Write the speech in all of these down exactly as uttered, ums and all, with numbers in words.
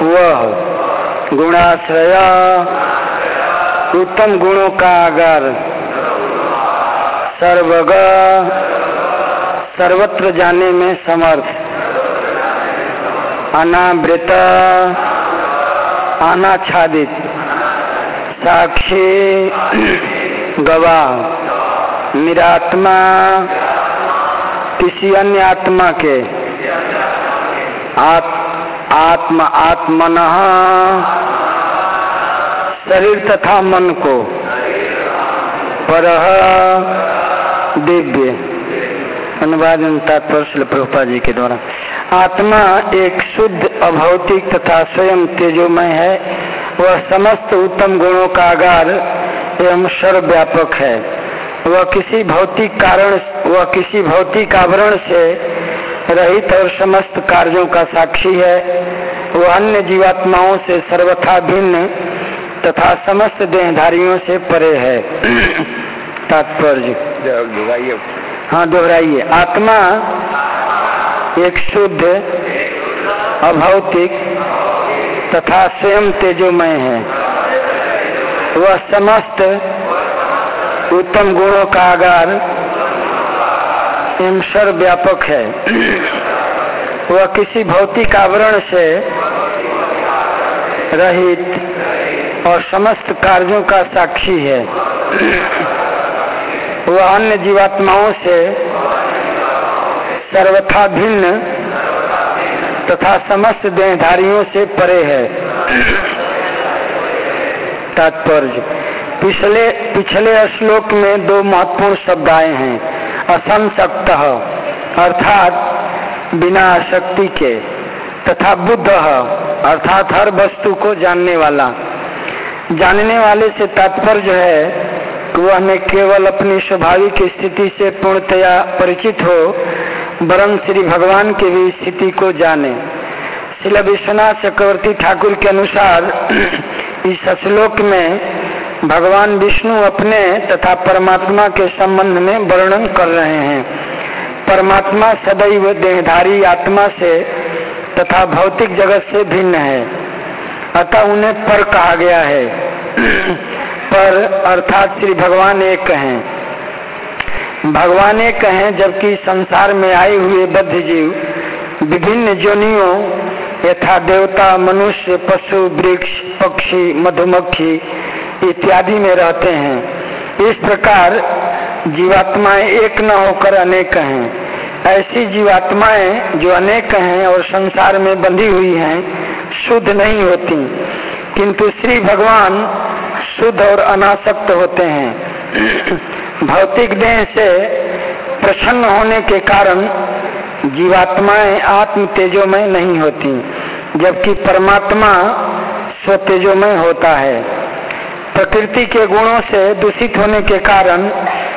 वह गुणाश्रय उत्तम गुणों का आगार, सर्वग सर्वत्र जाने में समर्थ, अनावृत अनाच्छादित, साक्षी गवाह, निरात्मा किसी अन्य आत्मा के, आत, आत्मा आत्मनः शरीर तथा मन को, परह दिव्य। अनुवाद तात्पर्य प्रभुपाद जी के द्वारा। आत्मा एक शुद्ध अभौतिक तथा स्वयं तेजोमय है। वह समस्त उत्तम गुणों का आगार एवं सर्वव्यापक है। वह किसी भौतिक कारण वह किसी भौतिक आवरण से रहित और समस्त कार्यों का साक्षी है। वह अन्य जीवात्माओं से सर्वथा भिन्न तथा समस्त देहधारियों से परे है। तात्पर्य दोहराइए। हाँ दोहराइए। आत्मा एक शुद्ध अभौतिक तथा स्वयं तेजोमय है। वह समस्त उत्तम गुणों का आगार एवं सर्वव्यापक है। वह किसी भौतिक आवरण से रहित और समस्त कार्यों का साक्षी है। वह अन्य जीवात्माओं से सर्वथा भिन्न तथा समस्त देहधारियों से परे है। तात्पर्य पिछले पिछले श्लोक में दो महत्वपूर्ण शब्द आए हैं। असंसक्तः अर्थात बिना आसक्ति के, तथा बुद्धः अर्थात हर वस्तु को जानने वाला। जानने वाले से तात्पर्य है कि वह न केवल अपनी स्वाभाविक स्थिति से पूर्णतया परिचित हो, वरन श्री भगवान की भी स्थिति को जाने। श्रील विश्वनाथ चक्रवर्ती ठाकुर के अनुसार इस श्लोक में भगवान विष्णु अपने तथा परमात्मा के संबंध में वर्णन कर रहे हैं। परमात्मा सदैव देहधारी आत्मा से तथा भौतिक जगत से भिन्न है, अतः उन्हें पर कहा गया है। पर अर्थात श्री भगवान एक हैं। भगवान एक हैं, जबकि संसार में आए हुए बद्ध जीव विभिन्न जोनियों यथा देवता, मनुष्य, पशु, वृक्ष, पक्षी, मधुमक्खी इत्यादि में रहते हैं। इस प्रकार जीवात्माएं एक न होकर अनेक हैं। ऐसी जीवात्माएं जो अनेक हैं और संसार में बंधी हुई हैं, शुद्ध नहीं होती, किंतु श्री भगवान शुद्ध और अनासक्त होते हैं। भौतिक देह से प्रसन्न होने के कारण जीवात्माएं आत्म तेजोमय नहीं होती, जबकि परमात्मा स्वतेजोमय होता है। प्रकृति के गुणों से दूषित होने के कारण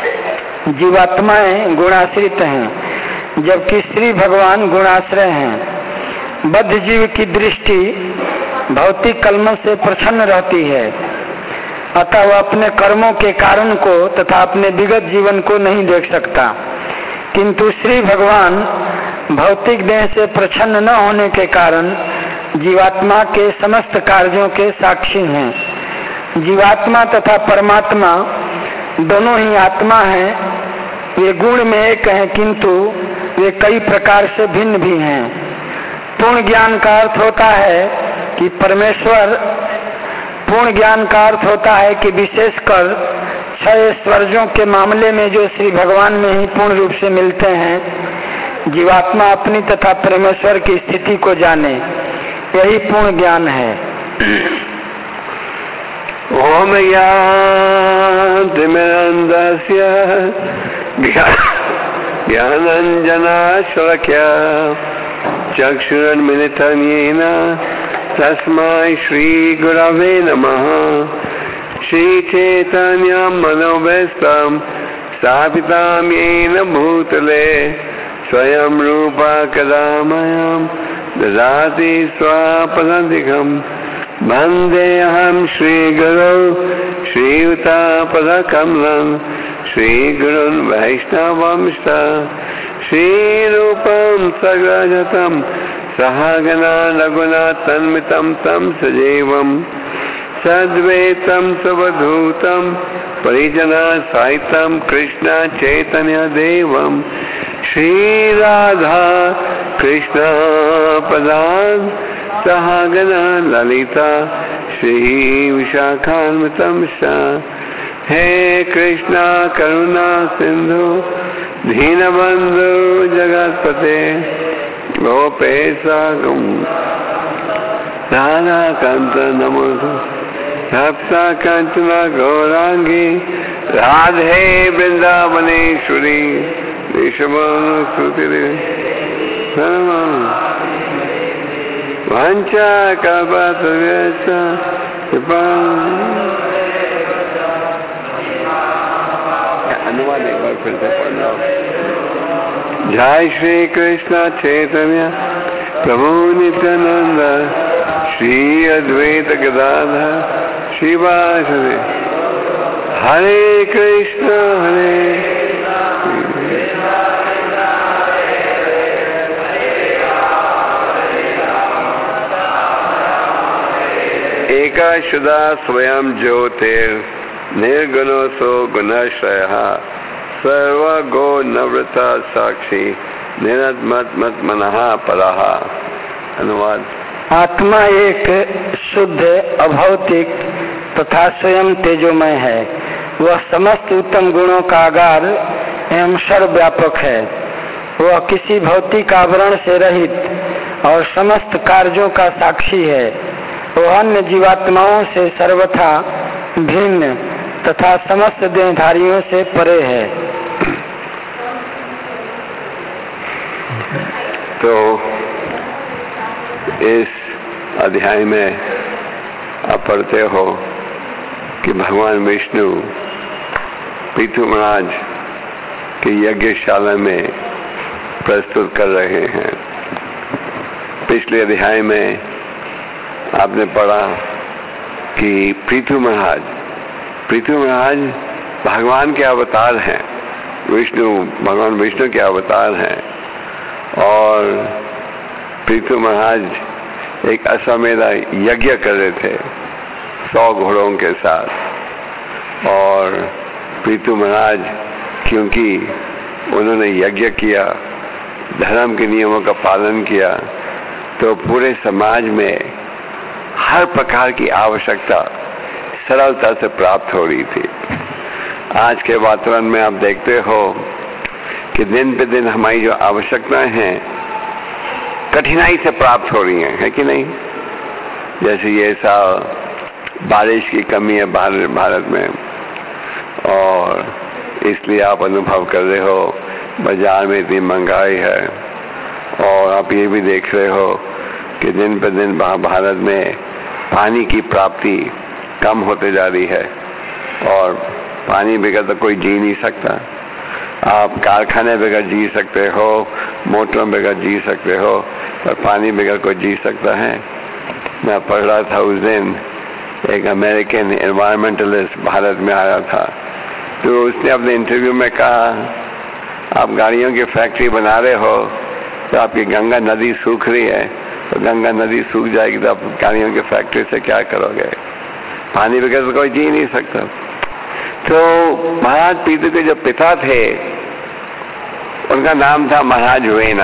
जीवात्माएं गुणाश्रित हैं, जबकि श्री भगवान गुणाश्रय हैं। बद्ध जीव की दृष्टि भौतिक कलमों से प्रसन्न रहती है, अतः वह अपने कर्मों के कारण को तथा अपने विगत जीवन को नहीं देख सकता, किंतु श्री भगवान भौतिक देह से प्रसन्न न होने के कारण जीवात्मा के समस्त कार्यों के साक्षी हैं। जीवात्मा तथा परमात्मा दोनों ही आत्मा हैं। वे गुण में एक हैं, किंतु वे कई प्रकार से भिन्न भी हैं। पूर्ण ज्ञान का अर्थ होता है कि परमेश्वर पूर्ण ज्ञान का अर्थ होता है कि विशेषकर छह ऐश्वर्यों के मामले में जो श्री भगवान में ही पूर्ण रूप से मिलते हैं, जीवात्मा अपनी तथा परमेश्वर की स्थिति को जाने, यही पूर्ण ज्ञान है। ओम यान्तिमिरन्दस्य ज्ञानाञ्जनाशलाकया चक्षुरुन्मिलितं येन तस्मै श्रीगुरवे नमः। श्रीचैतन्यं मनोभीष्टं स्थापितं येन भूतले स्वयं रूपा कदा मह्यं ददाति स्वपदान्तिकम्। वन्देऽहं श्रीगुरौ श्रीयुतापदकमलं श्रीगुरुन् वैष्णवंश्च श्रीरूपं सगजतं सहगना रघुना तन्मितं तं सजीवं सद्वैतं सवधूतं परिजना साहितं कृष्ण चैतन्य देवं श्री राधा कृष्ण पदान् सहगना ललिता श्री विशाखान्वितं सा। हे कृष्णा करुणा सिंधु दीनबंधु जगत्पते गोपेशा राधा कांत नमोस्तु सप्ता कंचना गौरांगी राधे वृंदावनेश्वरी विश्वमनुस्तुते वंचा कल्पतरुश्च कृपा। अनुवाद एक बार फिर से पढ़ना। जय श्री कृष्ण चैतन्य प्रभु नित्यानंद श्री अद्वैत गदाधर श्रीवासदे हरे कृष्ण हरे एकाशुदा स्वयं ज्योतिर निर्गुणो सो गुणाश्रयः सर्वगो नवृता साक्षी निरतमत मत मनः परः। अनुवाद। आत्मा एक शुद्ध अभौतिक तथा स्वयं तेजोमय है। वह समस्त उत्तम गुणों का आगार एवं सर्वव्यापक है। वह किसी भौतिक आवरण से रहित और समस्त कार्यों का साक्षी है। वह अन्य जीवात्माओं से सर्वथा भिन्न तथा समस्त देहधारियों से परे है। तो इस अध्याय में आप पढ़ते हो कि भगवान विष्णु पृथु महाराज की यज्ञशाला में प्रस्तुत कर रहे हैं। पिछले अध्याय में आपने पढ़ा कि पृथु महाराज पृथु महाराज भगवान के अवतार हैं। विष्णु भगवान विष्णु के अवतार हैं और पृथु महाराज एक अश्वमेध यज्ञ कर रहे थे सौ घोड़ों के साथ। और पृथु महाराज क्योंकि उन्होंने यज्ञ किया, धर्म के नियमों का पालन किया, तो पूरे समाज में हर प्रकार की आवश्यकता सरलता से प्राप्त हो रही थी। आज के वातावरण में आप देखते हो कि दिन पे दिन हमारी जो आवश्यकताएं हैं कठिनाई से प्राप्त हो रही हैं, है कि नहीं? जैसे ये साल बारिश की कमी है भारत भारत में और इसलिए आप अनुभव कर रहे हो बाजार में इतनी महंगाई है। और आप ये भी देख रहे हो कि दिन पे दिन भारत में पानी की प्राप्ति कम होते जा रही है और पानी बगैर तो कोई जी नहीं सकता। आप कारखाने बगैर जी सकते हो, मोटरों बगैर जी सकते हो, पर पानी बगैर कोई जी सकता है? मैं पढ़ रहा था उस दिन एक अमेरिकन एनवायरमेंटलिस्ट भारत में आया था, तो उसने अपने इंटरव्यू में कहा आप गाड़ियों की फैक्ट्री बना रहे हो तो आपकी गंगा नदी सूख रही है, तो गंगा नदी सूख जाएगी तो आप गाड़ियों की फैक्ट्री से क्या करोगे? पानी बगैर तो कोई जी नहीं सकता। तो महाराज पृथु के जो पिता थे उनका नाम था महाराज वेना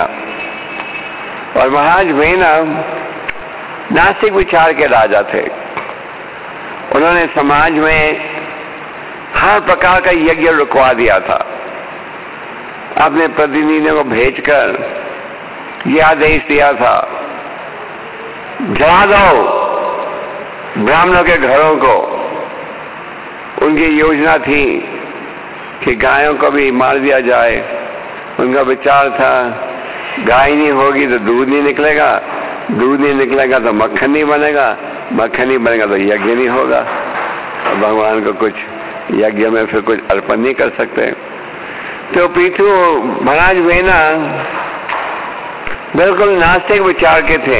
और महाराज वेना नास्तिक विचार के राजा थे। उन्होंने समाज में हर प्रकार का यज्ञ रुकवा दिया था। अपने प्रतिनिधियों को भेजकर यह आदेश दिया था जला दो ब्राह्मणों के घरों को। उनकी योजना थी कि गायों को भी मार दिया जाए। उनका विचार था गाय नहीं होगी तो दूध नहीं निकलेगा, दूध नहीं निकलेगा तो मक्खन नहीं बनेगा, मक्खन नहीं बनेगा तो यज्ञ नहीं होगा और भगवान को कुछ यज्ञ में फिर कुछ अर्पण नहीं कर सकते। तो पृथु महाराज वेना बिल्कुल नास्तिक विचार के थे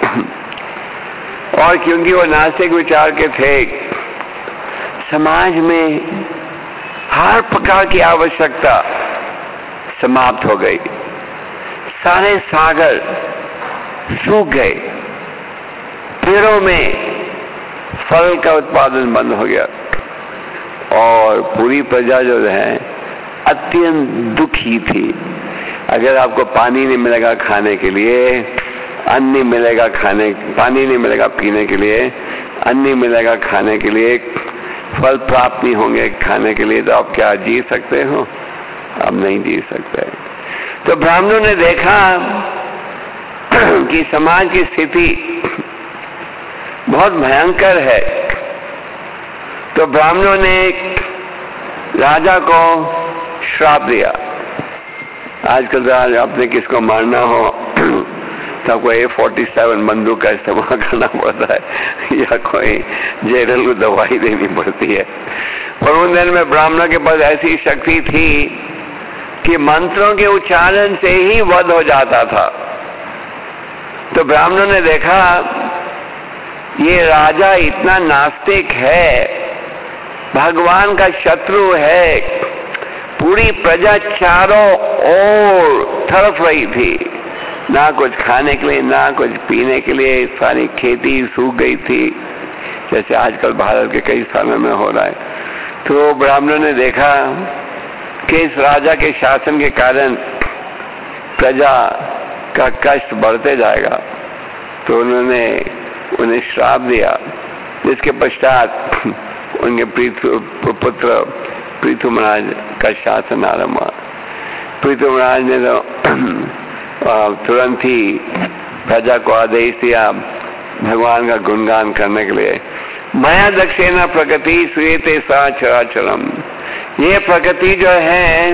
और क्योंकि वो नास्तिक विचार के थे समाज में हर प्रकार की आवश्यकता समाप्त हो गई। सारे सागर सूख गए, पेड़ों में फल का उत्पादन बंद हो गया और पूरी प्रजा जो है अत्यंत दुखी थी। अगर आपको पानी नहीं मिलेगा खाने के लिए, अन्न नहीं मिलेगा खाने, पानी नहीं मिलेगा पीने के लिए, अन्न नहीं मिलेगा खाने के लिए, फल प्राप्त नहीं होंगे खाने के लिए, तो आप क्या जी सकते हो? आप नहीं जी सकते। तो ब्राह्मणों ने देखा कि समाज की स्थिति बहुत भयंकर है, तो ब्राह्मणों ने राजा को श्राप दिया। आजकल आपने किसको मारना हो तो आपको ए फोर्टी सेवन बंदूक का इस्तेमाल करना पड़ता है या कोई जेरल को दवाई देनी पड़ती है। पर उन दिन में ब्राह्मणों के पास ऐसी शक्ति थी कि मंत्रों के उच्चारण से ही वध हो जाता था। तो ब्राह्मणों ने देखा ये राजा इतना नास्तिक है, भगवान का शत्रु है, पूरी प्रजा चारों ओर तड़प रही थी, ना कुछ खाने के लिए ना कुछ पीने के लिए, सारी खेती सूख गई थी जैसे आजकल भारत के कई स्थानों में हो रहा है। तो ब्राह्मणों ने देखा कि इस राजा के शासन के कारण प्रजा का कष्ट बढ़ते जाएगा, तो उन्होंने उन्हें श्राप दिया, जिसके पश्चात उनके पृथु पुत्र पृथु महाराज का शासन आरंभ हुआ। पृथु महाराज ने तो तुरंत ही प्रजा को आदेश दिया भगवान का गुणगान करने के लिए। माया दक्षिणा प्रकृति श्वेते सा चराचरम, ये प्रकृति जो है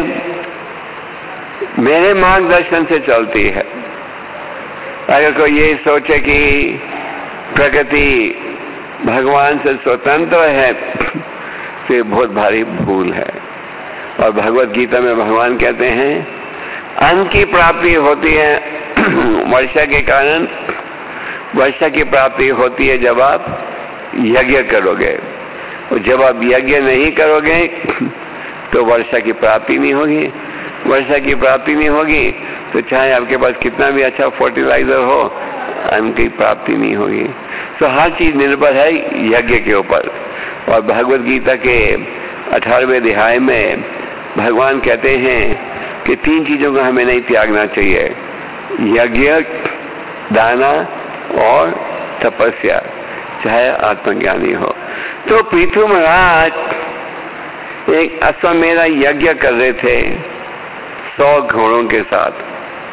मेरे मार्गदर्शन से चलती है। अगर कोई ये सोचे कि प्रकृति भगवान से स्वतंत्र है तो ये बहुत भारी भूल है। और भगवत गीता में भगवान कहते हैं अन्न की प्राप्ति होती है वर्षा के कारण, वर्षा की प्राप्ति होती है जब आप यज्ञ करोगे, और जब आप यज्ञ नहीं करोगे तो वर्षा की प्राप्ति नहीं होगी। वर्षा की प्राप्ति नहीं होगी तो चाहे आपके पास कितना भी अच्छा फर्टिलाइजर हो, अन्न की प्राप्ति नहीं होगी। तो हर चीज निर्भर है यज्ञ के ऊपर। और भगवत गीता के अठारहवें अध्याय में भगवान कहते हैं कि तीन चीजों को हमें नहीं त्यागना चाहिए, यज्ञ, दाना और तपस्या, चाहे आत्मज्ञानी हो। तो पृथु महाराज एक अश्वमेध यज्ञ कर रहे थे सौ घोड़ों के साथ,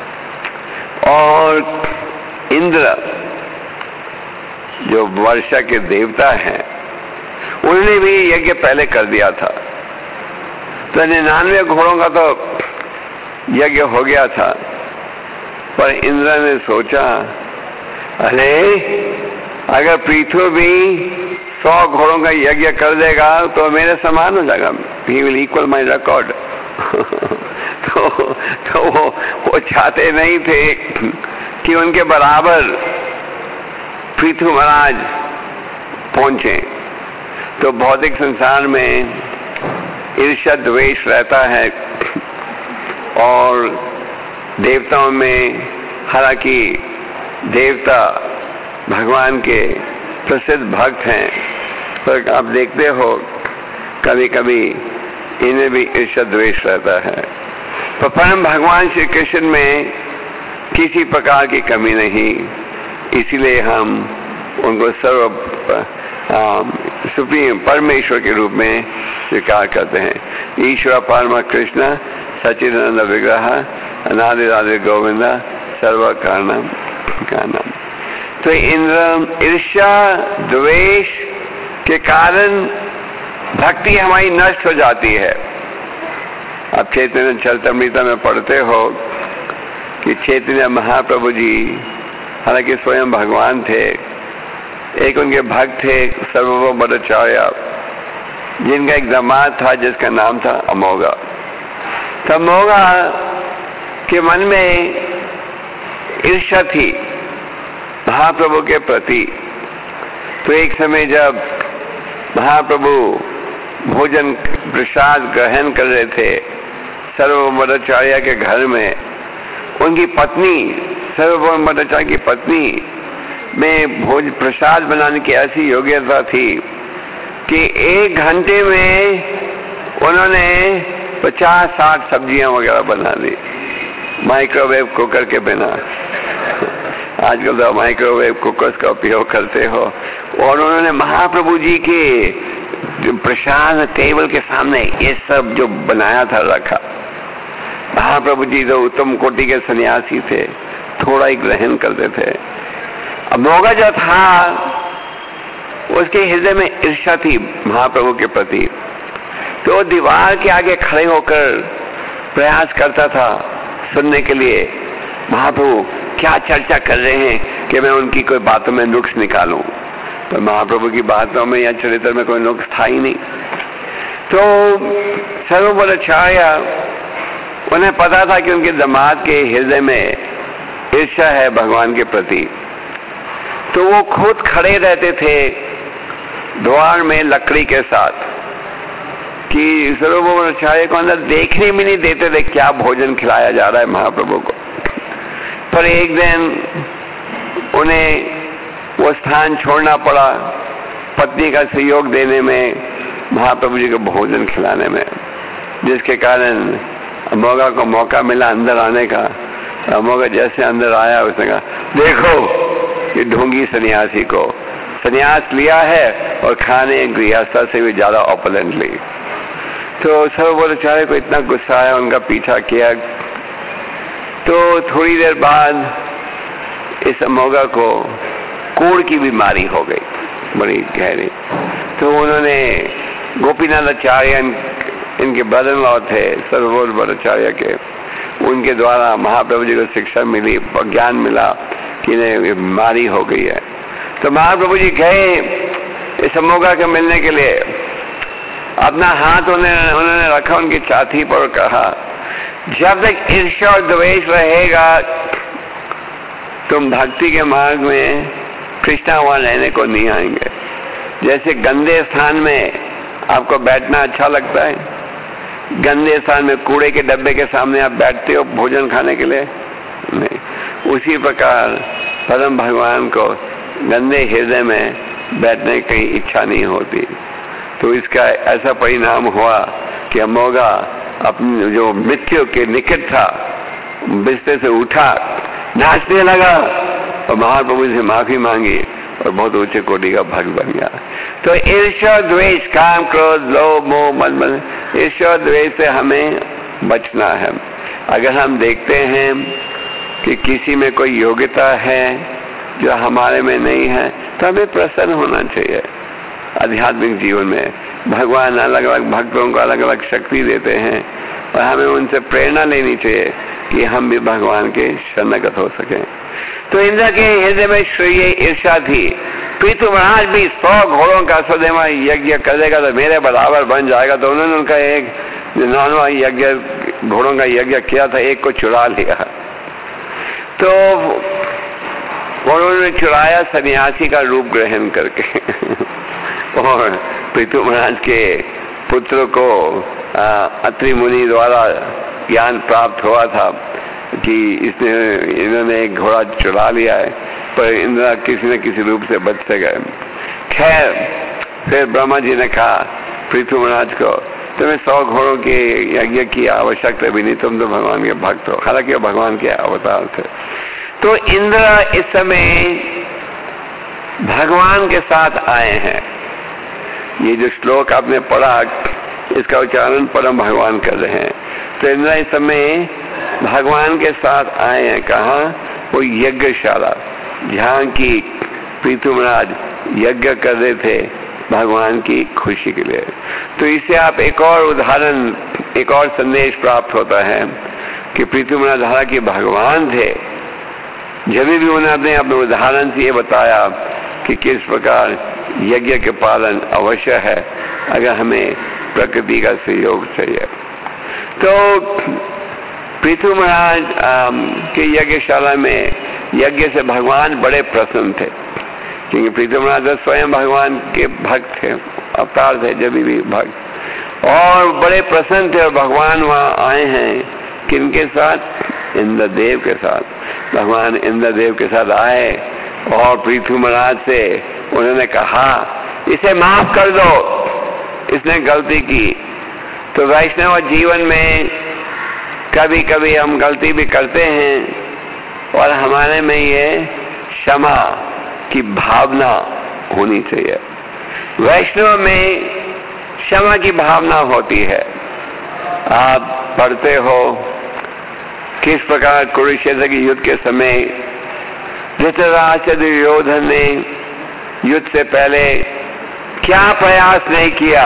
और इंद्र जो वर्षा के देवता हैं उन्होंने भी यज्ञ पहले कर दिया था। तो निन्यानवे घोड़ों का तो यज्ञ हो गया था, पर इंद्र ने सोचा अरे अगर पृथु भी सौ घोड़ों का यज्ञ कर देगा तो मेरे समान हो जाएगा, he will equal my record. तो, तो वो, वो चाहते नहीं थे कि उनके बराबर पृथु महाराज पहुंचे। तो भौतिक संसार में ईर्ष्या द्वेष रहता है, और देवताओं में हालांकि देवता भगवान के प्रसिद्ध भक्त हैं, पर आप देखते हो कभी कभी इन्हें भी ईर्ष्या द्वेष रहता है। तो परम भगवान श्री कृष्ण में किसी प्रकार की कमी नहीं, इसीलिए हम उनको सर्व सुप्रीम परमेश्वर के रूप में स्वीकार करते हैं। ईश्वर परम कृष्ण सच्चिदानंद विग्रह अनादि राधे गोविंद सर्व कारणम कारणम। तो इंद्र ईर्ष्या द्वेष के कारण भक्ति हमारी नष्ट हो जाती है। आप चैतन्य चरितमृत में पढ़ते हो कि चैतन्य महाप्रभु जी हालांकि स्वयं भगवान थे, एक उनके भक्त थे सर्वभौम भट्टाचार्य, जिनका एक दामाद था जिसका नाम था अमोघा। तो अमोघा के मन में ईर्ष्या थी महाप्रभु के प्रति। तो एक समय जब महाप्रभु भोजन प्रसाद ग्रहण कर रहे थे सर्वभौम भट्टाचार्य के घर में, उनकी पत्नी सर्वभौम भट्टाचार्य की पत्नी में भोज प्रसाद बनाने की ऐसी योग्यता थी कि एक घंटे में उन्होंने पचास साठ सब्जियां वगैरह बना दी माइक्रोवेव कुकर के बिना। आजकल तो माइक्रोवेव कुकर्स का उपयोग करते हो। और उन्होंने महाप्रभु जी के प्रसाद टेबल के सामने ये सब जो बनाया था रखा। महाप्रभु जी तो उत्तम कोटि के सन्यासी थे, थोड़ा ही ग्रहण करते थे। अब मोगा जो था उसके हृदय में ईर्ष्या थी महाप्रभु के प्रति, तो दीवार के आगे खड़े होकर प्रयास करता था सुनने के लिए महाप्रभु क्या चर्चा कर रहे हैं कि मैं उनकी कोई बातों में नुक्स निकालूं। पर महाप्रभु की बातों में या चरित्र में कोई नुक्स था ही नहीं। तो सर्वभट्टाचार्य उन्हें पता था कि उनके दामाद के हृदय में ईर्ष्या है भगवान के प्रति, तो वो खुद खड़े रहते थे द्वार में लकड़ी के साथ कि सर्वभट्टाचार्य को अंदर देखने भी नहीं देते थे क्या भोजन खिलाया जा रहा है महाप्रभु को। पर एक दिन उन्हें वो स्थान छोड़ना पड़ा पत्नी का सहयोग देने में, महाप्रभु जी को भोजन खिलाने में, जिसके कारण अमोघा को मौका मिला अंदर आने का। अमोघा जैसे अंदर आया उसने कहा देखो ये ढोंगी सन्यासी को सन्यास लिया है और खाने गृहस्था से भी ज्यादा ऑपोलेंटली। तो सर्वभट्टाचार्य को इतना गुस्सा आया, उनका पीछा किया। तो थोड़ी देर बाद इस अमोघा को कोढ़ की बीमारी हो गई बड़ी गहरी। तो उन्होंने गोपीनाथ आचार्य इनके ब्रदर इन लॉ थे सर्वभट्टाचार्य के, उनके द्वारा महाप्रभु जी को शिक्षा मिली, ज्ञान मिला कि इन्हें बीमारी हो गई है। तो महाप्रभु जी गए इस अमोघा के मिलने के लिए, अपना हाथ उन्हें उन्होंने रखा उनकी छाती पर और कहा जब तक ईर्ष्या और द्वेष रहेगा तुम भक्ति के मार्ग में कृष्णा वहां रहने को नहीं आएंगे। जैसे गंदे स्थान में आपको बैठना अच्छा लगता है, गंदे स्थान में कूड़े के डब्बे के सामने आप बैठते हो भोजन खाने के लिए नहीं, उसी प्रकार परम भगवान को गंदे हृदय में बैठने की इच्छा नहीं होती। तो इसका ऐसा परिणाम हुआ कि अमोघा अपनी जो मृत्यु के निकट था बिस्तर से उठा, नाचने लगा और महाप्रभु से माफी मांगी और बहुत ऊंचे कोटि का भक्त बन गया। तो ईर्ष्या द्वेष, काम क्रोध लोभ मोह मद मद, ईर्ष्या द्वेष से हमें बचना है। अगर हम देखते हैं कि किसी में कोई योग्यता है जो हमारे में नहीं है तो हमें प्रसन्न होना चाहिए। आध्यात्मिक जीवन में भगवान अलग अलग भक्तों को अलग अलग शक्ति देते हैं और हमें उनसे प्रेरणा लेनी चाहिए कि हम भी भगवान के शरणगत हो सकें। तो इंद्र के हृदय में श्रेय ईर्ष्या थी। पृथु महाराज भी सौ घोड़ों का सदैव यज्ञ करेगा तो मेरे बराबर बन जाएगा, तो उन्होंने उनका एक नौवां यज्ञ घोड़ों का यज्ञ किया था, एक को चुरा लिया। तो उन्होंने चुराया सन्यासी का रूप ग्रहण करके और पृथु महाराज के पुत्र को अत्रि मुनि द्वारा ज्ञान प्राप्त हुआ था कि इसने इन्होंने एक घोड़ा चुरा लिया है, पर इंद्र किसी न किसी रूप से बच से गए। खैर फिर ब्रह्मा जी ने कहा पृथु महाराज को तुम्हें सौ घोड़ों के यज्ञ की आवश्यकता भी नहीं, तुम तो भगवान के भक्त हो। हालांकि वो भगवान के अवतार थे। तो इंद्र इस समय भगवान के साथ आए हैं। ये जो श्लोक आपने पढ़ा इसका उच्चारण परम भगवान कर रहे हैं। तो इंद्र इस समय भगवान के साथ आए हैं। कहा? वो यज्ञशाला जहाँ की पृथु महाराज यज्ञ कर रहे थे भगवान की खुशी के लिए। तो इससे आप एक और उदाहरण, एक और संदेश प्राप्त होता है कि पृथु महाराज हालांकि भगवान थे, जब भी उन्होंने अपने उदाहरण से ये बताया कि किस प्रकार यज्ञ के पालन अवश्य है अगर हमें प्रकृति का सहयोग चाहिए। तो पृथु महाराज के यज्ञशाला में यज्ञ से भगवान बड़े प्रसन्न थे, क्योंकि पृथु महाराज स्वयं भगवान के भक्त थे, अवतार थे जब भी भक्त, और बड़े प्रसन्न थे। और भगवान वहाँ आए हैं किनके साथ? इंद्रदेव के साथ। भगवान इंद्रदेव के साथ आए और पृथु महाराज से उन्होंने कहा इसे माफ कर दो, इसने गलती की। तो वैष्णव जीवन में कभी कभी हम गलती भी करते हैं और हमारे में ये क्षमा की भावना होनी चाहिए। वैष्णव में क्षमा की भावना होती है। आप पढ़ते हो किस प्रकार कुरुक्षेत्र के युद्ध के समय धृतराष्ट्र दुर्योधन ने युद्ध से पहले क्या प्रयास नहीं किया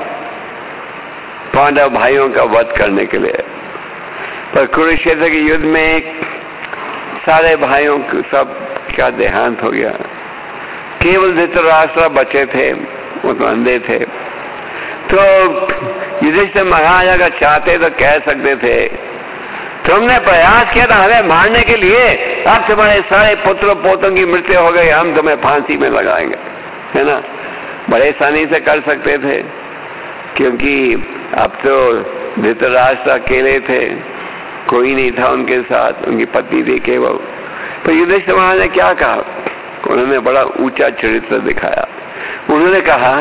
पांडव भाइयों का वध करने के लिए, पर कुरुक्षेत्र के युद्ध में सारे भाइयों को सब का देहांत हो गया। केवल धृतराष्ट्र बचे थे, वो तो अंधे थे। तो युधिष्ठिर महाराज अगर चाहते तो कह सकते थे तुमने प्रयास किया था हमें मारने के लिए, अब तुम्हारे सारे पुत्र पोतों की मृत्यु हो गई, हम तुम्हें फांसी में लगाएंगे, है ना। बड़े आसानी से कर सकते थे, क्योंकि अब तो धृतराष्ट्र अकेले थे, कोई नहीं था उनके साथ, उनकी पत्नी थी केवल। तो युधिष्ठिर महाराज ने क्या कहा, उन्होंने बड़ा ऊंचा चरित्र दिखाया। उन्होंने कहा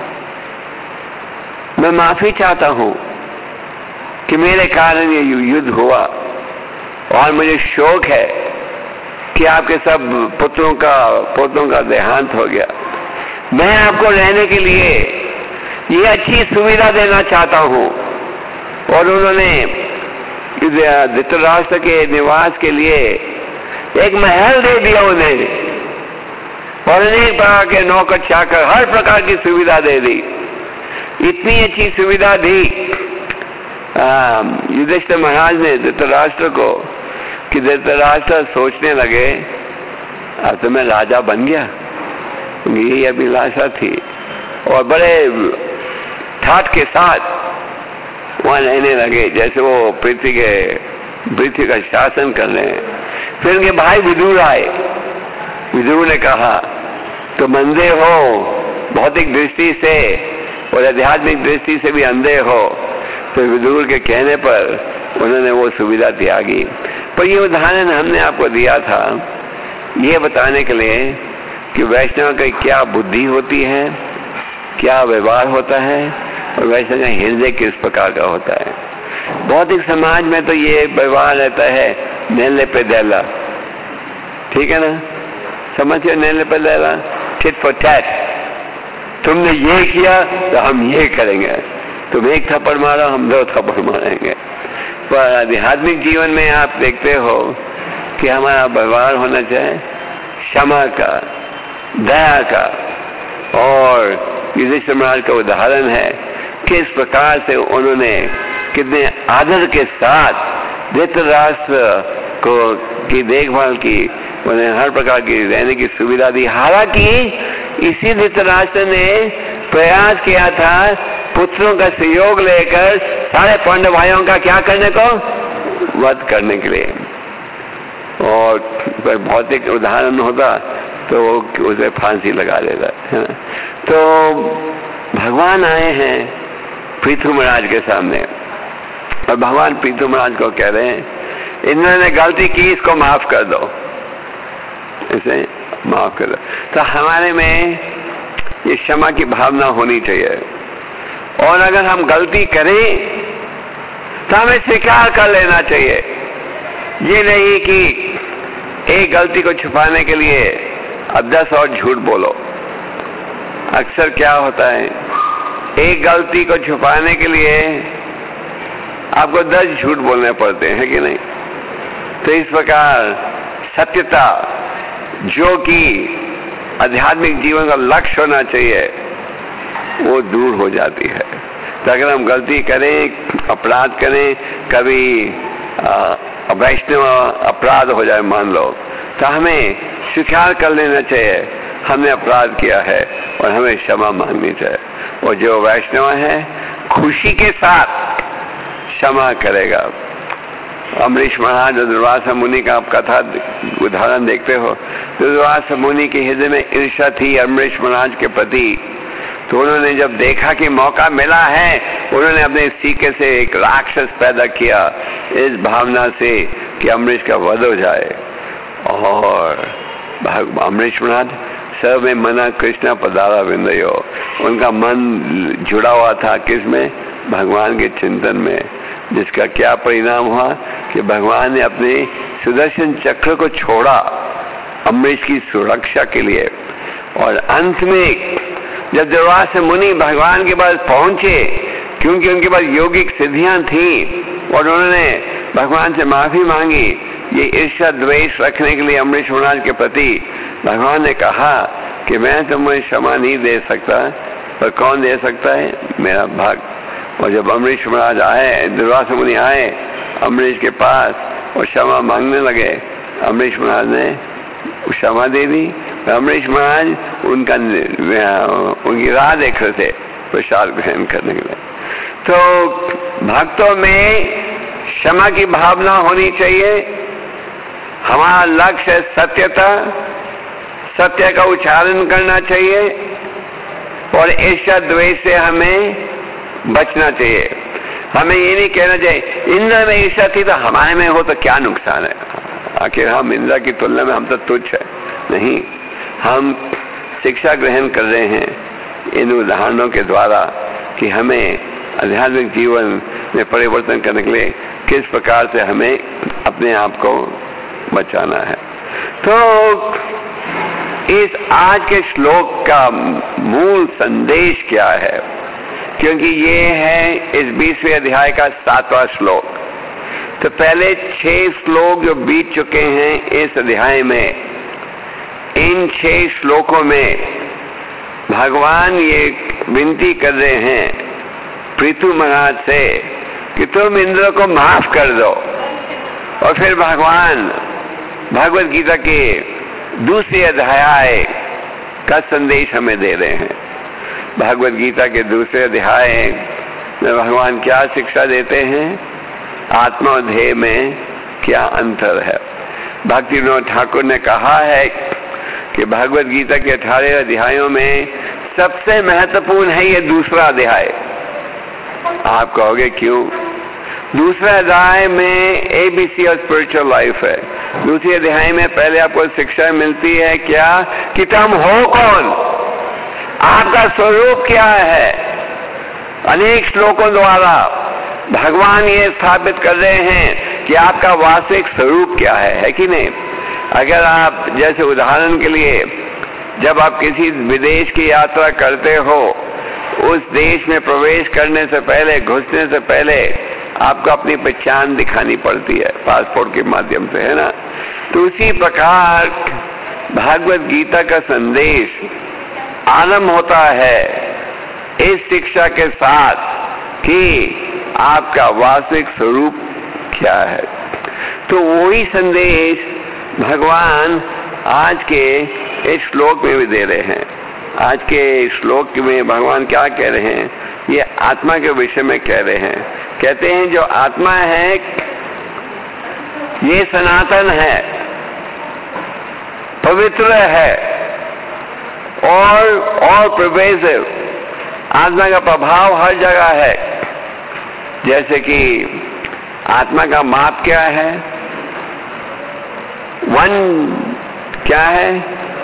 मैं माफी चाहता हूं कि मेरे कारण ये युद्ध हुआ और मुझे शोक है कि आपके सब पुत्रों का पोतों का देहांत हो गया। मैं आपको रहने के लिए ये अच्छी सुविधा देना चाहता हूं। और उन्होंने धृतराष्ट्र के निवास के लिए एक महल दे दिया उन्हें और अनेक प्रकार के नौकर चाकर हर प्रकार की सुविधा दे दी। इतनी अच्छी सुविधा दी युधिष्ठिर महाराज ने धृतराष्ट्र को कि धृतराष्ट्र सोचने लगे अब तो मैं राजा बन गया, यही अभिलाषा थी। और बड़े ठाठ के साथ वहां रहने लगे जैसे वो पृथ्वी के पृथ्वी का शासन कर रहे हैं। फिर उनके भाई विदुर आए। विदुर ने कहा तुम अंधे हो, भौतिक दृष्टि से और आध्यात्मिक दृष्टि से भी अंधे हो। तो विदुर के कहने पर उन्होंने वो सुविधा त्यागी। पर ये उदाहरण हमने आपको दिया था ये बताने के लिए कि वैष्णव की क्या बुद्धि होती है, क्या व्यवहार होता है और वैष्णव का हृदय किस प्रकार का होता है। भौतिक समाज में तो ये व्यवहार रहता है नेले पे देला, ठीक है ना, समझिए, नेले पे देला, टिट फॉर टैट। तुमने ये किया तो हम ये करेंगे, तुम एक थप्पड़ मारो हम दो थप्पड़ मारेंगे। पर आध्यात्मिक जीवन में आप देखते हो कि हमारा व्यवहार होना चाहिए क्षमा का, दया का। और युधिष्ठिर महाराज का उदाहरण है किस प्रकार से उन्होंने कितने आदर के साथ धृतराष्ट्र को की देखभाल की, उन्हें हर प्रकार की रहने की सुविधा दी। हालांकि इसी धृतराष्ट्र ने प्रयास किया था पुत्रों का सहयोग लेकर सारे पांडव भाइयों का क्या करने को, वध करने के लिए। और भौतिक उदाहरण होता तो उसे फांसी लगा देता है। तो भगवान आए हैं पृथु महाराज के सामने और भगवान पृथु महाराज को कह रहे हैं इन्होंने गलती की, इसको माफ कर दो, इसे माफ कर दो। तो हमारे में ये क्षमा की भावना होनी चाहिए। और अगर हम गलती करें तो हमें स्वीकार कर लेना चाहिए। ये नहीं कि एक गलती को छुपाने के लिए अब दस और झूठ बोलो। अक्सर क्या होता है, एक गलती को छुपाने के लिए आपको दस झूठ बोलने पड़ते हैं कि नहीं। तो इस प्रकार सत्यता जो कि आध्यात्मिक जीवन का लक्ष्य होना चाहिए वो दूर हो जाती है। तो अगर हम गलती करें, अपराध करें, कभी वैष्णव अपराध हो जाए मान लो, तो हमें स्वीकार कर लेना चाहिए हमने अपराध किया है और हमें क्षमा मांगनी चाहिए। और जो वैष्णव है खुशी के साथ क्षमा करेगा। अमरीश महाराज और दुर्वासा मुनि का आप कथा उदाहरण देखते हो। दुर्वासा मुनि के हृदय में ईर्ष्या थी अमरीश महाराज के प्रति। तो उन्होंने जब देखा कि मौका मिला है, उन्होंने अपने सीके से एक राक्षस पैदा किया इस भावना से कि अमरीश का वध हो जाए। और अमरीश महाराज सब में मना कृष्णा पधारा विंदयो, उनका मन जुड़ा हुआ था किसमें? भगवान के चिंतन में, जिसका क्या परिणाम हुआ कि भगवान ने अपने सुदर्शन चक्र को छोड़ा अमरीश की सुरक्षा के लिए। और अंत में जब दुर्वासा मुनि भगवान के पास पहुंचे, क्योंकि उनके पास योगिक सिद्धियां थी और उन्होंने भगवान से माफी मांगी ये ईर्ष्या द्वेष रखने के लिए अमरीश महाराज के प्रति, भगवान ने कहा कि मैं तुम्हें क्षमा नहीं दे सकता, पर कौन दे सकता है? मेरा भाग। और जब अमरीश महाराज आए, दुर्वासा मुनि आए अमरीश के पास और क्षमा मांगने लगे, अमरीश महाराज ने क्षमा दे दी। अमरीश महाराज उनका उनकी राह देख रहे थे प्रसाद ग्रहण करने के लिए। तो भक्तों में क्षमा की भावना होनी चाहिए। हमारा लक्ष्य है सत्यता, सत्य का उच्चारण करना चाहिए और ईर्ष्या द्वेष से हमें बचना चाहिए। हमें ये नहीं कहना चाहिए इंद्र में ईर्ष्या थी तो हमारे में हो तो क्या नुकसान है, आखिर हम इंद्र की तुलना में हम तो तुच्छ है। नहीं, हम शिक्षा ग्रहण कर रहे हैं इन उदाहरणों के द्वारा कि हमें आध्यात्मिक जीवन में परिवर्तन करने के लिए किस प्रकार से हमें अपने आप को बचाना है। तो इस आज के श्लोक का मूल संदेश क्या है? क्योंकि ये है इस बीसवें अध्याय का सातवां श्लोक। तो पहले छह श्लोक जो बीत चुके हैं इस अध्याय में, इन छह श्लोकों में भगवान ये विनती कर रहे हैं पृथु महाराज से कि तुम इंद्र को माफ कर दो। और फिर भगवान भगवत गीता के दूसरे अध्याय का संदेश हमें दे रहे हैं। भगवत गीता के दूसरे अध्याय में भगवान क्या शिक्षा देते हैं? आत्मा और ध्येय में क्या अंतर है? भक्ति विनोद ठाकुर ने कहा है कि भगवत गीता के अठारह अध्यायों में सबसे महत्वपूर्ण है ये दूसरा अध्याय। आप कहोगे क्यों? दूसरे अध्याय में एबीसी और स्पिरिचुअल लाइफ है। दूसरे अध्याय में पहले आपको शिक्षा मिलती है क्या कि तुम हो कौन, आपका स्वरूप क्या है। अनेक श्लोकों द्वारा भगवान ये स्थापित कर रहे हैं कि आपका वास्तविक स्वरूप क्या है, है कि नहीं? अगर आप जैसे उदाहरण के लिए जब आप किसी विदेश की यात्रा करते हो, उस देश में प्रवेश करने से पहले, घुसने से पहले आपको अपनी पहचान दिखानी पड़ती है पासपोर्ट के माध्यम से, है ना? तो उसी प्रकार भागवत गीता का संदेश आरंभ होता है इस शिक्षा के साथ कि आपका वास्तविक स्वरूप क्या है। तो वही संदेश भगवान आज के इस श्लोक में भी दे रहे हैं। आज के श्लोक में भगवान क्या कह रहे हैं? ये आत्मा के विषय में कह रहे हैं। कहते हैं जो आत्मा है ये सनातन है, पवित्र है और और pervasive, आत्मा का प्रभाव हर जगह है। जैसे कि आत्मा का माप क्या है? वन क्या है?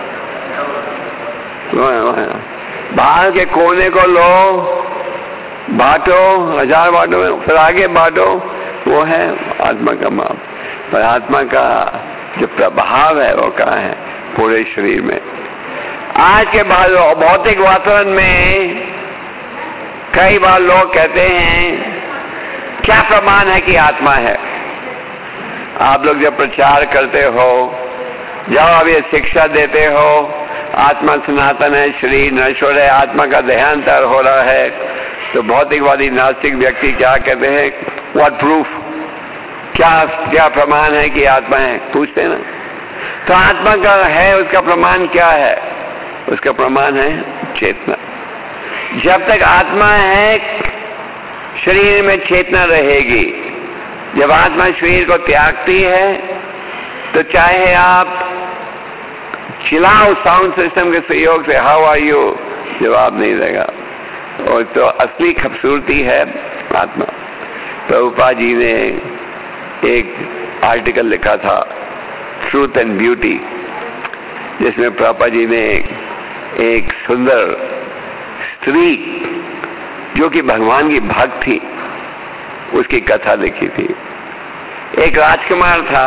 बाहर के कोने को लो, बांटो, हजार बांटो, फिर आगे बांटो, वो है आत्मा का माप। पर आत्मा का जो प्रभाव है वो कहाँ है? पूरे शरीर में। आज के भौतिक वातावरण में कई बार लोग कहते हैं क्या प्रमाण है कि आत्मा है? आप लोग जब प्रचार करते हो, जब आप ये शिक्षा देते हो आत्मा सनातन है, शरीर नश्वर है, आत्मा का देहांतर हो रहा है, तो भौतिकवादी नास्तिक व्यक्ति क्या कहते हैं? What proof? क्या क्या प्रमाण है कि आत्मा है? पूछते ना। तो आत्मा का है, उसका प्रमाण क्या है? उसका प्रमाण है चेतना। जब तक आत्मा है शरीर में चेतना रहेगी। जब आत्मा शरीर को त्यागती है तो चाहे आप चिल्लाओ साउंड सिस्टम के सहयोग से हाउ आर यू, जवाब नहीं देगा। और तो असली खूबसूरती है आत्मा। प्रभुपाद जी ने एक आर्टिकल लिखा था ट्रूथ एंड ब्यूटी, जिसमें प्रभुपाद जी ने एक सुंदर स्त्री जो कि भगवान की भक्त थी उसकी कथा लिखी थी। एक राजकुमार था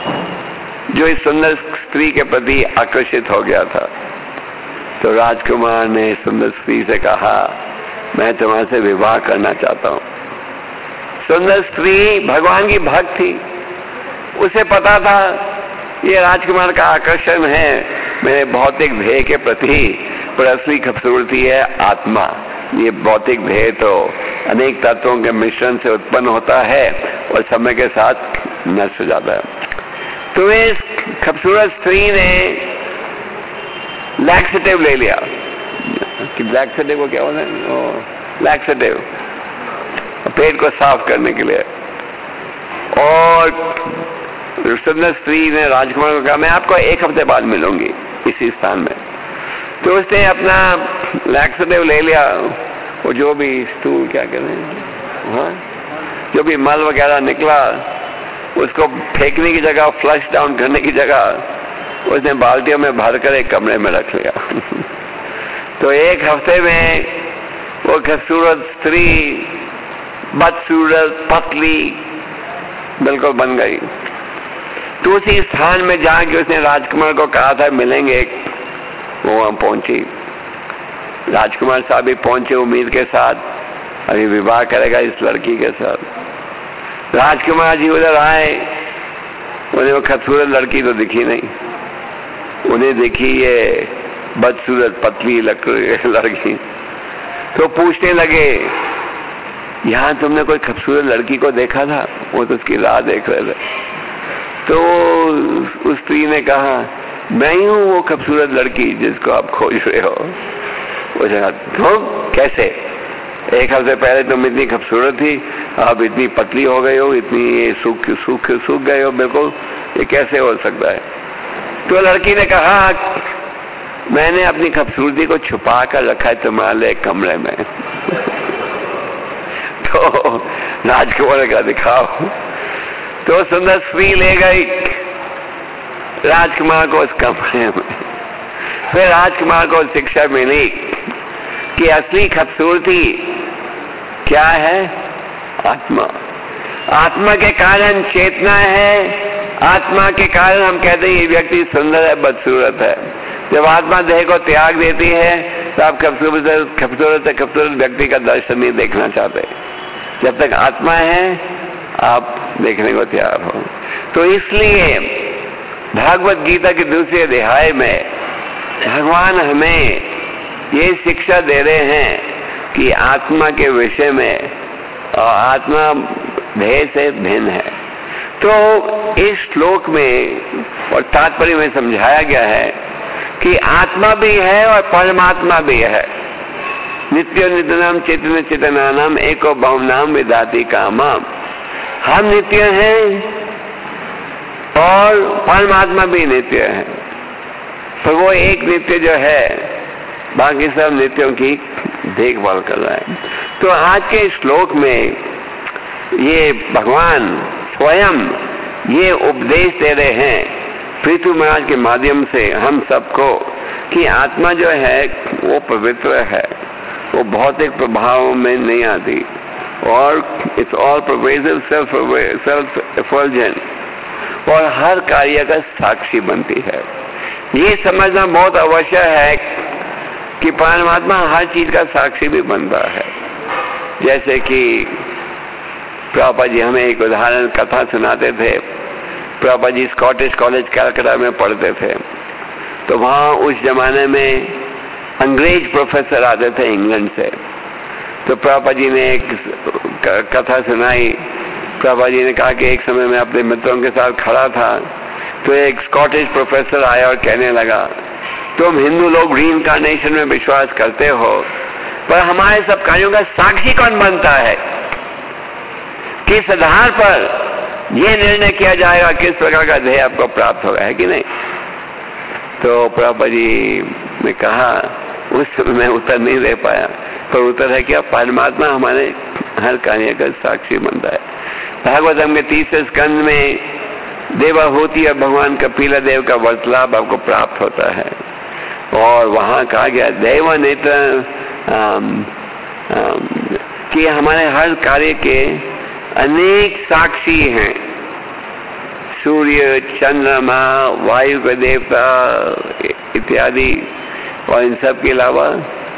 जो इस सुंदर स्त्री के प्रति आकर्षित हो गया था। तो राजकुमार ने सुंदर स्त्री से कहा, मैं तुम्हारे से विवाह करना चाहता हूं। सुंदर स्त्री भगवान की भक्त थी, उसे पता था ये राजकुमार का आकर्षण है मेरे भौतिक ध्येय के प्रति, पर असली खूबसूरती है आत्मा। ये भौतिक ध्येय तो अनेक तत्वों के मिश्रण से उत्पन्न होता है और समय के साथ नष्ट हो जाता है। तो इस खूबसूरत स्त्री ने लैक्सेटिव ले लिया कि लैक्सेटिव को क्या बोलते हैं, लैक्सेटिव, पेट को साफ करने के लिए। और सुंदर स्त्री ने राजकुमार को कहा, मैं आपको एक हफ्ते बाद मिलूंगी इसी स्थान में। तो उसने अपना लैक्सेटिव ले लिया और जो भी स्टूल क्या कहते हैं, हाँ, जो भी मल वगैरह निकला उसको फेंकने की जगह, फ्लश डाउन करने की जगह उसने बाल्टियों में भरकर एक कमरे में रख लिया। तो एक हफ्ते में वो खूबसूरत स्त्री बदसूरत पतली बिल्कुल बन गई। तो उसी स्थान में जाके उसने राजकुमार को कहा था मिलेंगे, वो वहां पहुंची। राजकुमार साहब भी पहुंचे उम्मीद के साथ, अभी विवाह करेगा इस लड़की के साथ। राजकुमार जी उधर आए, उन्हें वो खूबसूरत लड़की तो दिखी नहीं, उन्हें दिखी ये बदसूरत पतली लड़की। तो पूछने लगे, यहाँ तुमने कोई खूबसूरत लड़की को देखा था? वो तो उसकी राह देख रहे थे। तो उस स्त्री ने कहा, मैं ही हूँ वो खूबसूरत लड़की जिसको आप खोज रहे हो। वो जगह तुम कैसे? एक हफ्ते पहले तुम इतनी खूबसूरत थी, अब इतनी पतली हो गई हो, इतनी सूख सूख सूख गए हो बिल्कुल, ये कैसे हो सकता है? तो लड़की ने कहा, मैंने अपनी खूबसूरती को छुपा कर रखा है तुम्हारे कमरे में। तो राजकुमार ने कहा, दिखाओ। तो सुंदर स्त्री ले गई राजकुमार को उस कमरे में। फिर राजकुमार को शिक्षा मिली कि असली खूबसूरती क्या है? आत्मा। आत्मा के कारण चेतना है, आत्मा के कारण हम कहते हैं ये व्यक्ति सुंदर है, बदसूरत है। जब आत्मा देह को त्याग देती है तो आप खूबसूरत खूबसूरत खूबसूरत व्यक्ति का दर्शन नहीं देखना चाहते। जब तक आत्मा है आप देखने को तैयार हो। तो इसलिए भागवत गीता के दूसरे अध्याय में भगवान हमें ये शिक्षा दे रहे हैं कि आत्मा के विषय में, और आत्मा देह से भिन्न है। तो इस श्लोक में और तात्पर्य में समझाया गया है कि आत्मा भी है और परमात्मा भी है। नित्यो नित्यनाम चेतन चेतनानाम एको बहुनाम विदाति कामाम। हम नित्य हैं और परमात्मा भी नित्य है, पर वो एक नित्य जो है बाकी सब नित्यों की देखभाल कर रहा है। तो आज के श्लोक में ये भगवान स्वयं ये उपदेश दे रहे हैं पृथु महाराज के माध्यम से हम सबको कि आत्मा जो है वो पवित्र है, वो भौतिक प्रभाव में नहीं आती और it's all pervasive, self self effulgent, और हर कार्य का साक्षी बनती है। ये समझना बहुत आवश्यक है कि परमात्मा हर चीज का साक्षी भी बनता है। जैसे कि प्रभुपाद जी हमें एक उदाहरण कथा सुनाते थे। प्रभुपाद जी स्कॉटिश कॉलेज कलकत्ता में पढ़ते थे, तो वहाँ उस जमाने में अंग्रेज प्रोफेसर आते थे इंग्लैंड से। तो प्रभुपाद जी ने एक कथा सुनाई। प्रभुपाद जी ने कहा कि एक समय में अपने मित्रों के साथ खड़ा था, तो एक स्कॉटिश प्रोफेसर आया और कहने लगा, तुम हिंदू लोग रीइंकार्नेशन में विश्वास करते हो, पर हमारे सब कार्यों का साक्षी कौन बनता है? किस आधार पर यह निर्णय किया जाएगा किस प्रकार का ध्येय आपको प्राप्त होगा, है कि नहीं? तो प्रभुपाद जी ने कहा, उस समय मैं उत्तर नहीं दे पाया, पर उत्तर है क्या? परमात्मा हमारे हर कार्य का साक्षी बनता है। भागवतम के तीसरे स्कंद में देवाहूति और भगवान कपिला देव का वार्तालाप आपको प्राप्त होता है। और वहाँ कहा गया देव नेत्र कि हमारे हर कार्य के अनेक साक्षी हैं, सूर्य, चंद्रमा, वायु का देवता इत्यादि, और इन सब के अलावा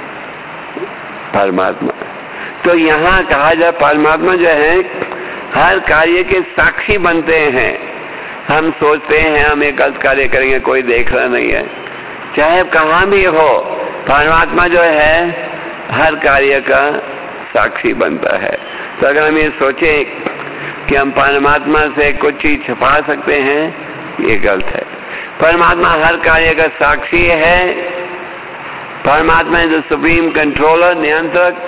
परमात्मा। तो यहाँ कहा जाए परमात्मा जो है हर कार्य के साक्षी बनते हैं। हम सोचते हैं हम एक गलत कार्य करेंगे, कोई देख रहा नहीं है, चाहे कहाँ भी हो, परमात्मा जो है हर कार्य का साक्षी बनता है। तो अगर हम ये सोचें कि हम परमात्मा से कुछ चीज छुपा सकते हैं, ये गलत है। परमात्मा हर कार्य का साक्षी है। परमात्मा इज द सुप्रीम कंट्रोलर, नियंत्रक,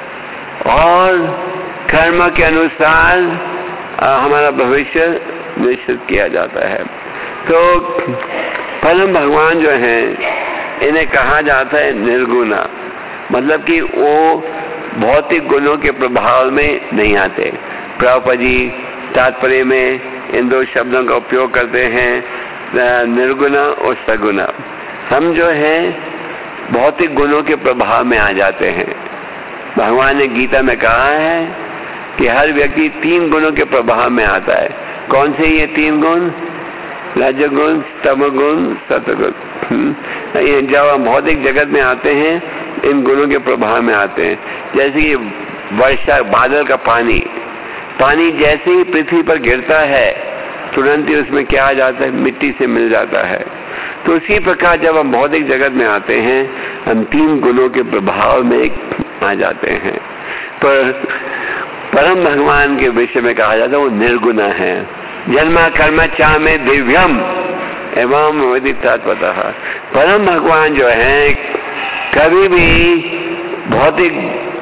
और कर्म के अनुसार हमारा भविष्य निश्चित किया जाता है। तो परम भगवान जो है इन्हें कहा जाता है निर्गुणा, मतलब कि वो भौतिक गुणों के प्रभाव में नहीं आते। प्रभुपाद जी तात्पर्य में इन दो शब्दों का उपयोग करते हैं, निर्गुणा और सगुणा। हम जो है भौतिक गुणों के प्रभाव में आ जाते हैं। भगवान ने गीता में कहा है कि हर व्यक्ति तीन गुणों के प्रभाव में आता है। कौन से ये तीन गुण? रजोगुण, तमोगुण, सत्वगुण। जब हम भौतिक जगत में आते हैं इन गुणों के प्रभाव में आते हैं। जैसे कि वर्षा, बादल का पानी, पानी जैसे ही पृथ्वी पर गिरता है तुरंत ही उसमें क्या आ जाता है? मिट्टी से मिल जाता है। तो उसी प्रकार जब हम भौतिक जगत में आते हैं हम तीन गुणों के प्रभाव में आ जाते हैं। पर परम भगवान के विषय में कहा जाता है वो निर्गुणा है। जन्मा कर्म चा में दिव्यम एवं विदितात्मतः। परम भगवान जो है कभी भी भौतिक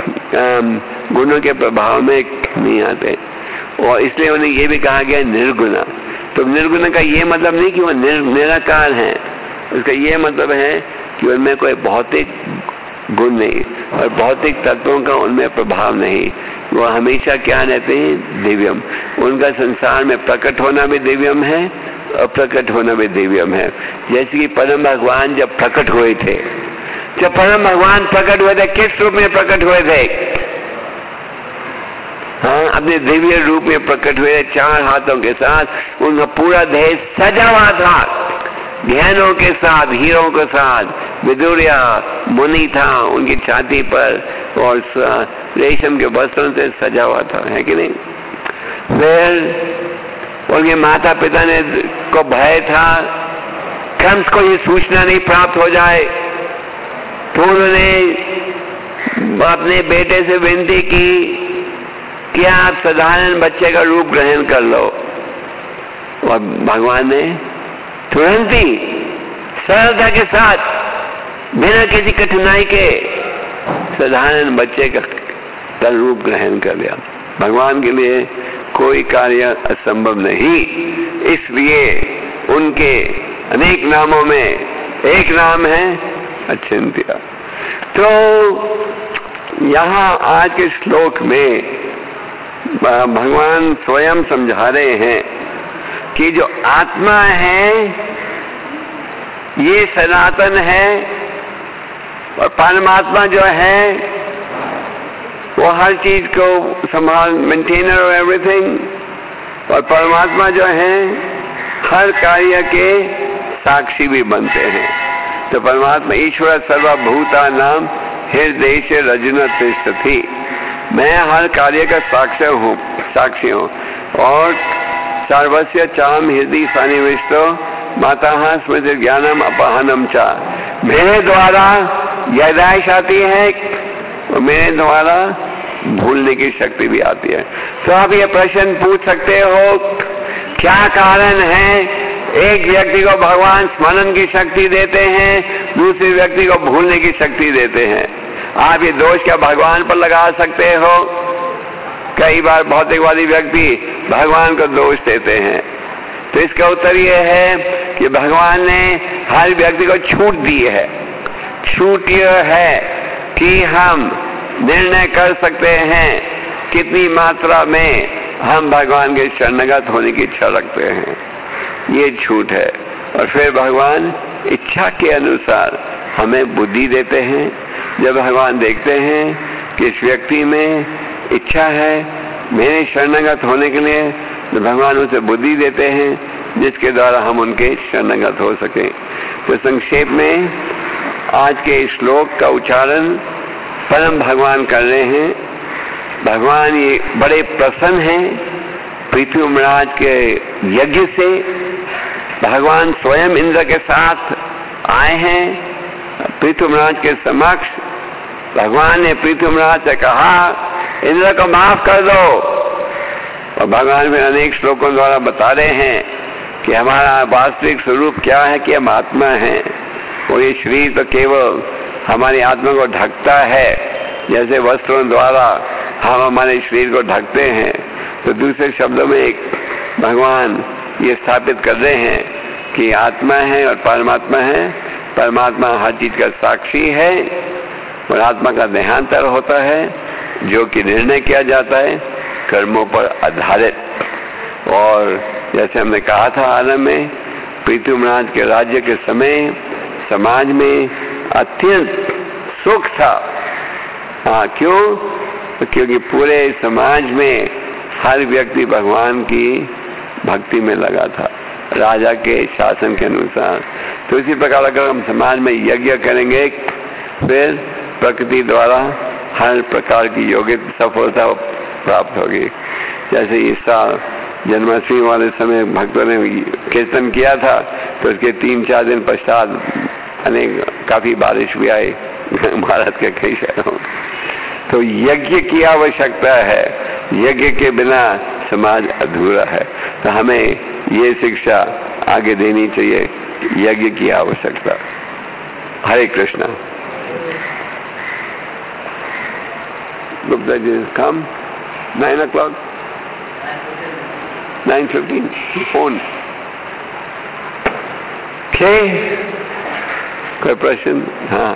गुणों के प्रभाव में नहीं आते, और इसलिए उन्हें ये भी कहा गया निर्गुणा। तो निर्गुण का ये मतलब नहीं कि वो निर, निराकार है, उसका ये मतलब है कि उनमें कोई भौतिक गुण नहीं और भौतिक तत्वों का उनमें प्रभाव नहीं। वो हमेशा क्या रहते हैं? दिव्यम। उनका संसार में प्रकट होना भी दिव्यम है और प्रकट होना भी दिव्यम है। जैसे कि परम भगवान जब प्रकट हुए थे, जब परम भगवान प्रकट हुए थे किस रूप में प्रकट हुए थे? हाँ, अपने दिव्य रूप में प्रकट हुए, चार हाथों के साथ। उनका पूरा देह सजा हुआ था गहनों के साथ, हीरों के साथ। विदुरिया मुनि था उनकी छाती पर और रेशम के वस्त्रों से सजा हुआ था, है कि नहीं? फिर उनके माता पिता ने को भय था कंस को ये सूचना नहीं प्राप्त हो जाए, तो उन्होंने अपने बेटे से विनती की कि आप साधारण बच्चे का रूप ग्रहण कर लो, और भगवान ने तुरंत ही सरलता के साथ बिना किसी कठिनाई के साधारण बच्चे का रूप ग्रहण कर लिया। भगवान के लिए कोई कार्य असंभव नहीं, इसलिए उनके अनेक नामों में एक नाम है अचिंत्य। तो यहाँ आज के श्लोक में भगवान स्वयं समझा रहे हैं कि जो आत्मा है ये सनातन है, और परमात्मा जो है वो हर चीज को संभाल, मेंटेनर ऑफ एवरीथिंग, और परमात्मा जो है हर कार्य के साक्षी भी बनते हैं। तो परमात्मा ईश्वर सर्वभूता नाम हृदय से रजन तिष्ठति, मैं हर कार्य का साक्षी हूँ साक्षी हूँ और सर्वस्य चाम हृदय सन्निविष्टो माता स्मृति ज्ञानम अपहनम चा। मेरे द्वारा यादाइश आती है और मेरे द्वारा भूलने की शक्ति भी आती है। तो आप ये प्रश्न पूछ सकते हो क्या कारण है एक व्यक्ति को भगवान स्मरण की शक्ति देते हैं, दूसरे व्यक्ति को भूलने की शक्ति देते हैं? आप ये दोष क्या भगवान पर लगा सकते हो? कई बार भौतिकवादी व्यक्ति भगवान को दोष देते हैं, तो इसका उत्तर ये है कि भगवान ने हर व्यक्ति को छूट दी है। छूट यह है कि हम निर्णय कर सकते हैं कितनी मात्रा में हम भगवान के शरणगत होने की इच्छा रखते हैं। ये छूट है। और फिर भगवान इच्छा के अनुसार हमें बुद्धि देते हैं। जब भगवान देखते हैं कि इस व्यक्ति में इच्छा है मेरे शरणागत होने के लिए, तो भगवान उसे बुद्धि देते हैं जिसके द्वारा हम उनके शरणागत हो सकें। तो संक्षेप में आज के श्लोक का उच्चारण परम भगवान कर रहे हैं। भगवान ये बड़े प्रसन्न हैं पृथ्वी महाराज के यज्ञ से। भगवान स्वयं इंद्र के साथ आए हैं पृथ्वी महाराज के समक्ष। भगवान ने पृथ्वी महाराज से कहा इंद्र को माफ कर दो, और भगवान में अनेक श्लोकों द्वारा बता रहे हैं कि हमारा वास्तविक स्वरूप क्या है कि हम आत्मा हैं, और ये शरीर तो केवल हमारी आत्मा को ढकता है, जैसे वस्त्रों द्वारा हम हमारे शरीर को ढकते हैं। तो दूसरे शब्दों में एक भगवान ये स्थापित कर रहे हैं कि आत्मा है और परमात्मा है। परमात्मा हर चीज का साक्षी है और आत्मा का देहांतर होता है जो कि निर्णय किया जाता है कर्मों पर आधारित। और जैसे हमने कहा था आरंभ में, पृथ्वी महाराज के राज्य के समय समाज में अत्यंत सुख था। हाँ, क्यों? क्योंकि पूरे समाज में हर व्यक्ति भगवान की भक्ति में लगा था राजा के शासन के अनुसार। तो इसी प्रकार अगर हम समाज में यज्ञ करेंगे फिर प्रकृति द्वारा हर प्रकार की योग्य सफलता प्राप्त होगी। जैसे इस साल जन्माष्टमी वाले समय भक्तों ने कीर्तन किया था, तो उसके तीन चार दिन पश्चात अनेक काफी बारिश भी आई भारत के कई शहरों। तो यज्ञ की आवश्यकता है, यज्ञ के बिना समाज अधूरा है। तो हमें ये शिक्षा आगे देनी चाहिए, यज्ञ की आवश्यकता। हरे Krishna. Gupta ji has come. Nine o'clock. Nine fifteen. Phone. Okay. कोई प्रश्न? हाँ,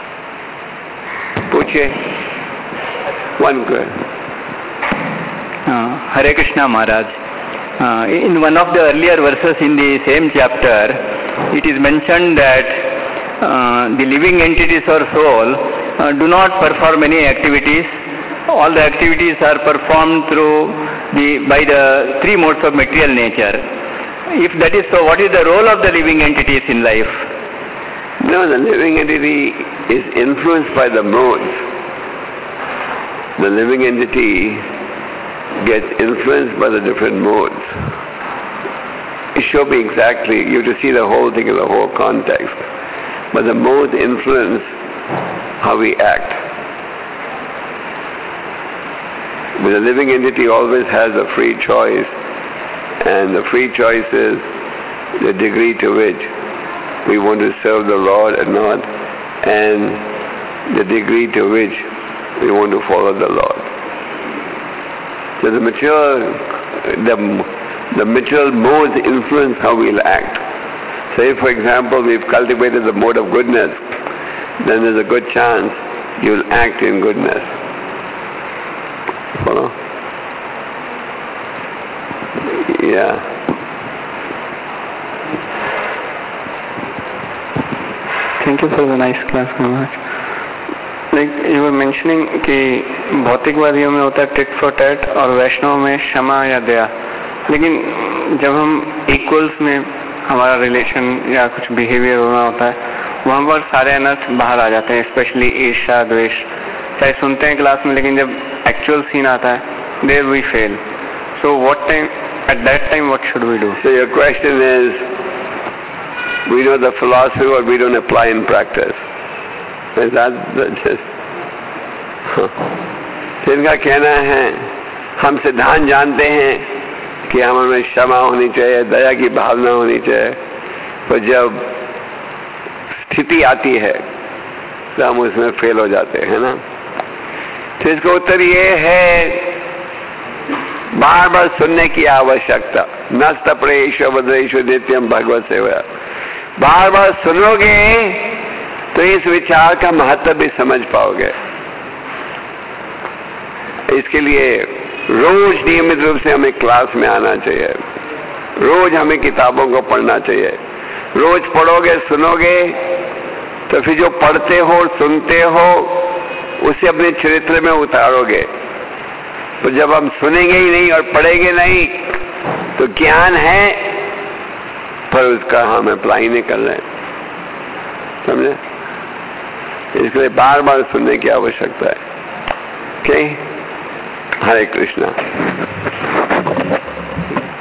पूछिए। One question. Uh, Hare Krishna Maharaj. Uh, in one of the earlier verses in the same chapter, it is mentioned that uh, the living entities or soul uh, do not perform any activities. All the activities are performed through the by the three modes of material nature. If that is so, what is the role of the living entities in life? No, the living entity is influenced by the modes. The living entity gets influenced by the different modes. It should be exactly, you have to see the whole thing in the whole context. But the modes influence how we act. But the living entity always has a free choice, and the free choice is the degree to which we want to serve the Lord or not, and the degree to which we want to follow the Lord. So the material, the, the material modes influence how we'll act. So if, for example, we've cultivated the mode of goodness, then there's a good chance you'll act in goodness. Follow? Yeah. Thank you for the nice class, Maharaj. Like you were mentioning कि भौतिकवादियों में होता है tit for tat और वैष्णव में क्षमा या दया, लेकिन जब हम इक्वल्स में हमारा रिलेशन या कुछ बिहेवियर होना होता है वहाँ पर सारे अनर्थ बाहर आ जाते हैं, स्पेशली ईर्ष्या द्वेष। चाहे सुनते हैं क्लास में, लेकिन जब एक्चुअल सीन आता है there we fail. So what time at that time what should we do? So your question is, we know the philosophy but we don't apply in practice. Is that just? इनका कहना है हम सिद्धांत जानते हैं कि हमें क्षमा होनी चाहिए, दया की भावना होनी चाहिए, पर जब स्थिति आती है तो हम उसमें फेल हो जाते हैं ना। तो इसका उत्तर ये है बार बार सुनने की आवश्यकता। नस्त प्रेश भद्रेश नित्यम भगवत सेवा। बार बार सुनोगे तो इस विचार का महत्व भी समझ पाओगे। इसके लिए रोज नियमित रूप से हमें क्लास में आना चाहिए। रोज हमें किताबों को पढ़ना चाहिए। रोज पढ़ोगे, सुनोगे, तो फिर जो पढ़ते हो और सुनते हो उसे अपने चरित्र में उतारोगे। तो जब हम सुनेंगे ही नहीं और पढ़ेंगे नहीं तो ज्ञान है पर उसका हम अप्लाई नहीं कर रहे, समझे? इसलिए बार बार सुनने की आवश्यकता है। ओके, हरे कृष्णा।